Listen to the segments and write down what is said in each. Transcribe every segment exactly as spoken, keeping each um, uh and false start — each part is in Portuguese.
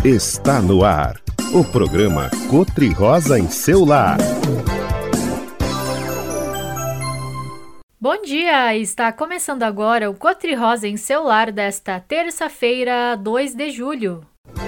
Está no ar, o programa Cotri-Rosa em seu lar. Bom dia! Está começando agora o Cotri-Rosa em seu lar desta terça-feira, dois de julho.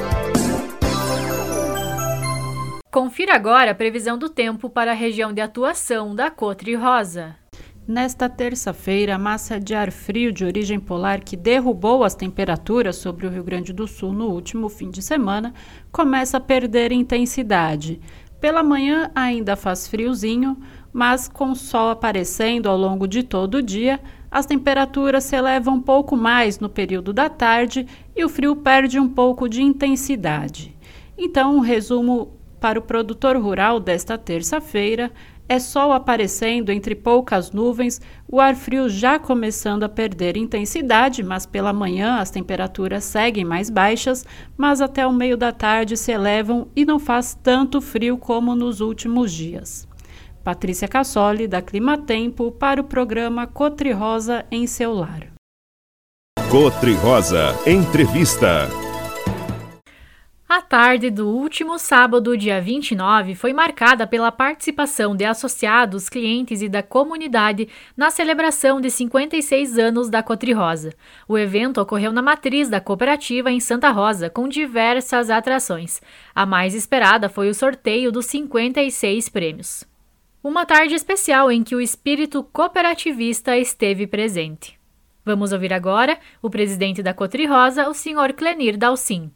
Confira agora a previsão do tempo para a região de atuação da Cotri-Rosa. Nesta terça-feira, a massa de ar frio de origem polar que derrubou as temperaturas sobre o Rio Grande do Sul no último fim de semana começa a perder intensidade. Pela manhã ainda faz friozinho, mas com o sol aparecendo ao longo de todo o dia, as temperaturas se elevam um pouco mais no período da tarde e o frio perde um pouco de intensidade. Então, um resumo para o produtor rural desta terça-feira é sol aparecendo entre poucas nuvens, o ar frio já começando a perder intensidade, mas pela manhã as temperaturas seguem mais baixas, mas até o meio da tarde se elevam e não faz tanto frio como nos últimos dias. Patrícia Cassoli, da Climatempo, para o programa Cotri-Rosa em seu lar. Cotri-Rosa Entrevista. A tarde do último sábado, dia vinte e nove, foi marcada pela participação de associados, clientes e da comunidade na celebração de cinquenta e seis anos da Cotri-Rosa. O evento ocorreu na matriz da cooperativa em Santa Rosa, com diversas atrações. A mais esperada foi o sorteio dos cinquenta e seis prêmios. Uma tarde especial em que o espírito cooperativista esteve presente. Vamos ouvir agora o presidente da Cotri-Rosa, o senhor Clenir Dalcin.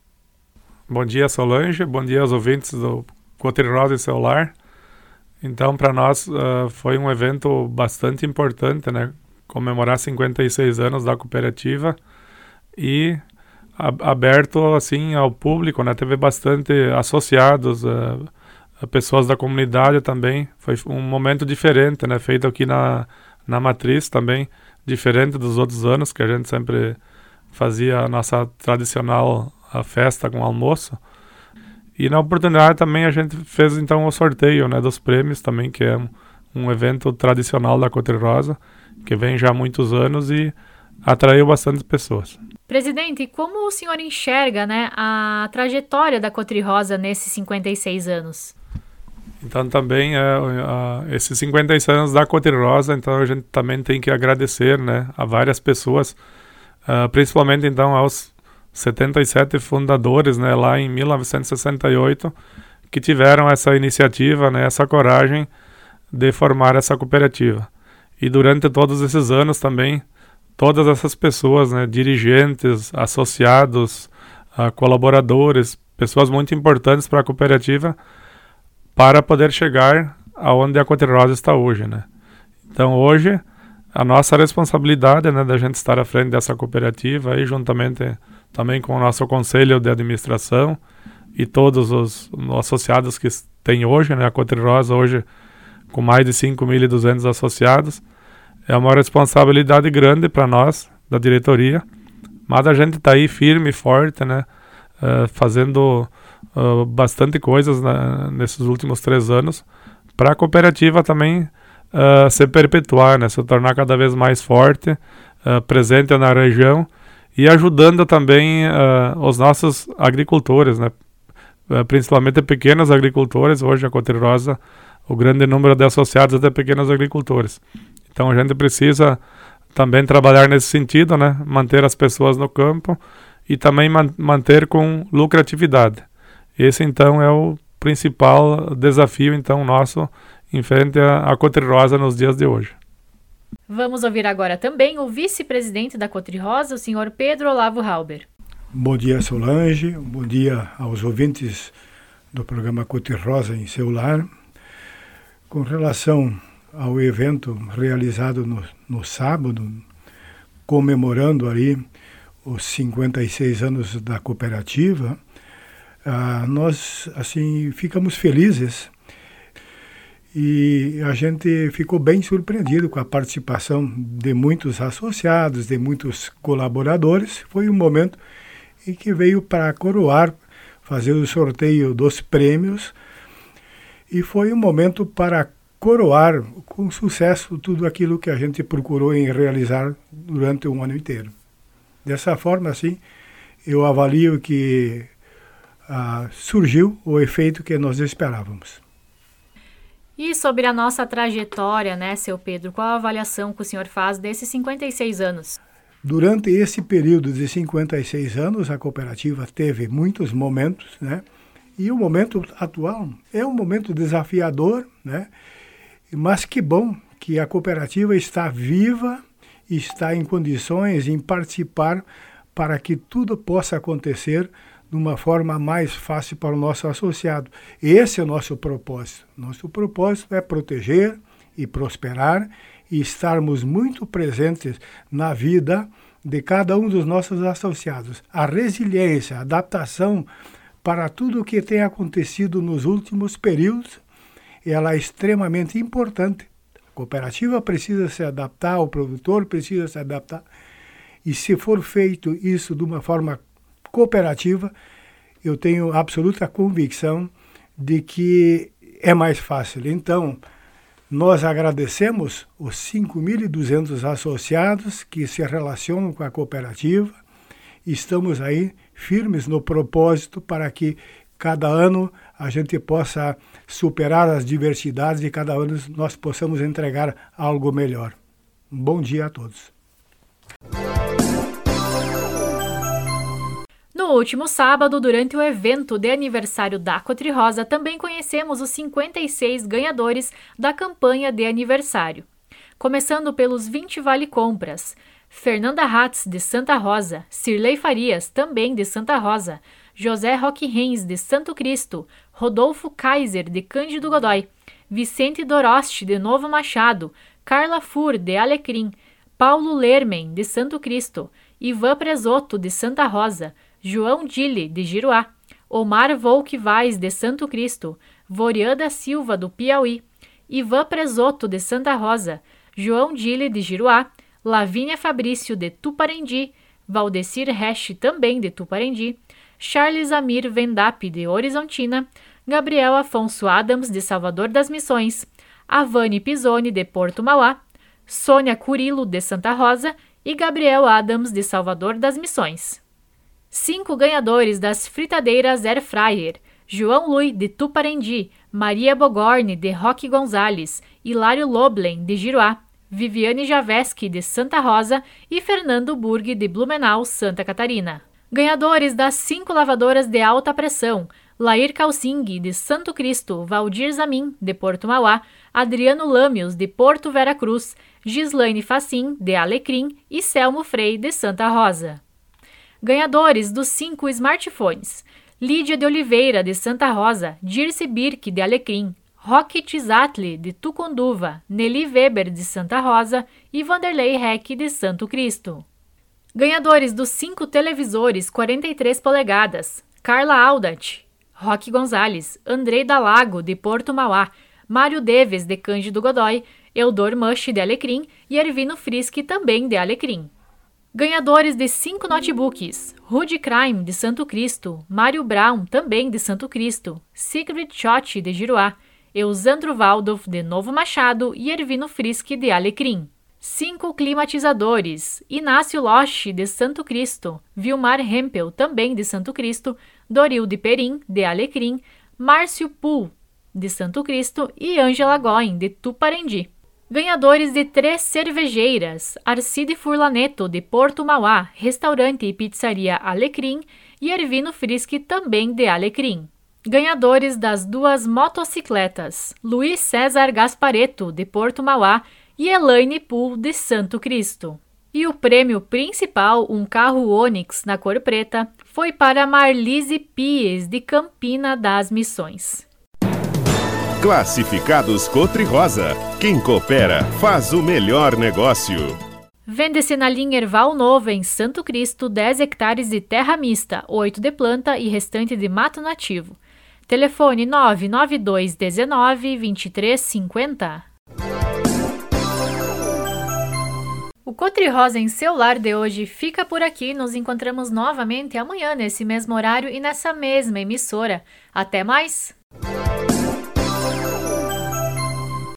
Bom dia, Solange. Bom dia aos ouvintes do Cotri-Rosa em seu lar. Então, para nós, uh, foi um evento bastante importante, né? Comemorar cinquenta e seis anos da cooperativa e a, aberto, assim, ao público, né? Teve bastante associados, uh, pessoas da comunidade também. Foi um momento diferente, né? Feito aqui na, na matriz também, diferente dos outros anos, que a gente sempre fazia a nossa tradicional a festa com almoço. E na oportunidade também a gente fez então o sorteio, né, dos prêmios também, que é um, um evento tradicional da Cotri-Rosa, que vem já há muitos anos e atraiu bastante pessoas. Presidente, como o senhor enxerga, né, a trajetória da Cotri-Rosa nesses cinquenta e seis anos? Então também é, é, esses cinquenta e seis anos da Cotri-Rosa, então a gente também tem que agradecer, né, a várias pessoas, uh, principalmente então aos setenta e sete fundadores, né, lá em mil novecentos e sessenta e oito, que tiveram essa iniciativa, né, essa coragem de formar essa cooperativa. E durante todos esses anos também, todas essas pessoas, né, dirigentes, associados, uh, colaboradores, pessoas muito importantes para a cooperativa, para poder chegar aonde a Cotri-Rosa está hoje, né. Então hoje, a nossa responsabilidade, né, da gente estar à frente dessa cooperativa, aí, juntamente também com o nosso conselho de administração e todos os, os associados que tem hoje, né, a Cotri-Rosa hoje com mais de cinco mil e duzentos associados, é uma responsabilidade grande para nós, da diretoria, mas a gente está aí firme e forte, né, uh, fazendo uh, bastante coisas, né, nesses últimos três anos, para a cooperativa também uh, se perpetuar, né, se tornar cada vez mais forte, uh, presente na região, e ajudando também uh, os nossos agricultores, né? Uh, principalmente pequenos agricultores. Hoje a Cotri-Rosa, o grande número de associados é de pequenos agricultores. Então a gente precisa também trabalhar nesse sentido, né? Manter as pessoas no campo e também man- manter com lucratividade. Esse então é o principal desafio então nosso em frente à, à Cotri-Rosa nos dias de hoje. Vamos ouvir agora também o vice-presidente da Cotri-Rosa, o senhor Pedro Olavo Halber. Bom dia, Solange. Bom dia aos ouvintes do programa Cotri-Rosa em seu lar. Com relação ao evento realizado no, no sábado, comemorando ali os cinquenta e seis anos da cooperativa, ah, nós assim ficamos felizes. E a gente ficou bem surpreendido com a participação de muitos associados, de muitos colaboradores. Foi um momento em que veio para coroar, fazer o sorteio dos prêmios. E foi um momento para coroar com sucesso tudo aquilo que a gente procurou em realizar durante um ano inteiro. Dessa forma, assim, eu avalio que ah, surgiu o efeito que nós esperávamos. E sobre a nossa trajetória, né, seu Pedro, qual a avaliação que o senhor faz desses cinquenta e seis anos? Durante esse período de cinquenta e seis anos, a cooperativa teve muitos momentos, né? E o momento atual é um momento desafiador, né? Mas que bom que a cooperativa está viva, está em condições em participar para que tudo possa acontecer de uma forma mais fácil para o nosso associado. Esse é o nosso propósito. Nosso propósito é proteger e prosperar e estarmos muito presentes na vida de cada um dos nossos associados. A resiliência, a adaptação para tudo o que tem acontecido nos últimos períodos, ela é extremamente importante. A cooperativa precisa se adaptar, o produtor precisa se adaptar. E se for feito isso de uma forma cooperativa, eu tenho absoluta convicção de que é mais fácil. Então, nós agradecemos os cinco mil e duzentos associados que se relacionam com a cooperativa. Estamos aí firmes no propósito para que cada ano a gente possa superar as diversidades e cada ano nós possamos entregar algo melhor. Um bom dia a todos. No último sábado, durante o evento de aniversário da Cotrirosa, também conhecemos os cinquenta e seis ganhadores da campanha de aniversário. Começando pelos vinte Vale Compras. Fernanda Hatz, de Santa Rosa, Cirlei Farias, também de Santa Rosa, José Roque Reis, de Santo Cristo, Rodolfo Kaiser, de Cândido Godói, Vicente Doroste, de Novo Machado, Carla Fur, de Alecrim, Paulo Lermen, de Santo Cristo, Ivan Presoto, de Santa Rosa, João Dille, de Giruá, Omar Volk Vaz, de Santo Cristo, Vorian da Silva, do Piauí, Ivan Presoto, de Santa Rosa, João Dille, de Giruá, Lavínia Fabrício, de Tuparendi, Valdecir Resch, também de Tuparendi, Charles Amir Vendap, de Horizontina, Gabriel Afonso Adams, de Salvador das Missões, Avani Pisoni, de Porto Mauá, Sônia Curilo, de Santa Rosa e Gabriel Adams, de Salvador das Missões. Cinco ganhadores das fritadeiras Air Fryer: João Lui, de Tuparendi, Maria Bogorne, de Roque Gonzales, Hilário Loblen, de Giruá, Viviane Javeski, de Santa Rosa e Fernando Burg, de Blumenau, Santa Catarina. Ganhadores das cinco lavadoras de alta pressão: Lair Calcing, de Santo Cristo, Valdir Zamin, de Porto Mauá, Adriano Lâmios, de Porto Vera Cruz, Gislaine Facim, de Alecrim e Selmo Frei, de Santa Rosa. Ganhadores dos cinco smartphones: Lídia de Oliveira, de Santa Rosa, Dirce Birk, de Alecrim, Roque Tizatli, de Tucunduva, Nelly Weber, de Santa Rosa e Vanderlei Reck, de Santo Cristo. Ganhadores dos cinco televisores quarenta e três polegadas: Carla Aldat, Roque Gonzales, Andrei Dalago, de Porto Mauá, Mário Deves, de Cândido Godói, Eudor Mush, de Alecrim e Ervino Frisk, também de Alecrim. Ganhadores de cinco notebooks: Rudy Crime, de Santo Cristo, Mário Brown, também de Santo Cristo, Sigrid Schott, de Giruá, Eusandro Waldorf, de Novo Machado e Ervino Frisk, de Alecrim. Cinco climatizadores: Inácio Loche, de Santo Cristo, Vilmar Hempel, também de Santo Cristo, Doril de Perim, de Alecrim, Márcio Pool, de Santo Cristo e Ângela Goin, de Tuparendi. Ganhadores de três cervejeiras: Arcide Furlaneto, de Porto Mauá, Restaurante e Pizzaria Alecrim e Ervino Frisk, também de Alecrim. Ganhadores das duas motocicletas: Luiz César Gaspareto, de Porto Mauá e Elaine Pool, de Santo Cristo. E o prêmio principal, um carro Onix na cor preta, foi para Marlise Pies, de Campina das Missões. Classificados Cotrirosa. Quem coopera faz o melhor negócio. Vende-se na linha Erval Novo, em Santo Cristo, dez hectares de terra mista, oito de planta e restante de mato nativo. Telefone nove nove dois um nove, dois três cinco zero. O Cotrirosa em seu lar de hoje fica por aqui. Nos encontramos novamente amanhã nesse mesmo horário e nessa mesma emissora. Até mais!